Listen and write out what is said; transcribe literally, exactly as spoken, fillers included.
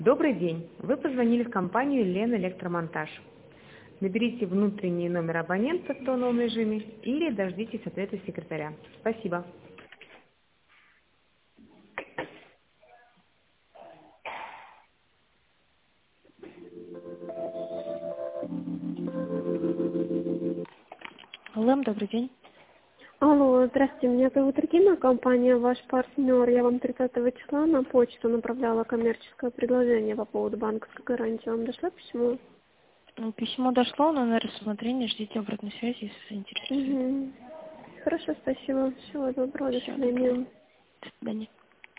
Добрый день! Вы позвонили в компанию Лен Электромонтаж. Наберите внутренний номер абонента в тоновом режиме или дождитесь ответа секретаря. Спасибо. Алло, добрый день. Алло, здравствуйте, меня зовут Регина, компания «Ваш партнер». Я вам тридцатого числа на почту направляла коммерческое предложение по поводу банковской гарантии. Вам дошло письмо? Ну, Письмо дошло, но на рассмотрение ждите обратной связи, если заинтересует. Угу. Хорошо, спасибо. Всего доброго, до Всего доброго. свидания. До свидания.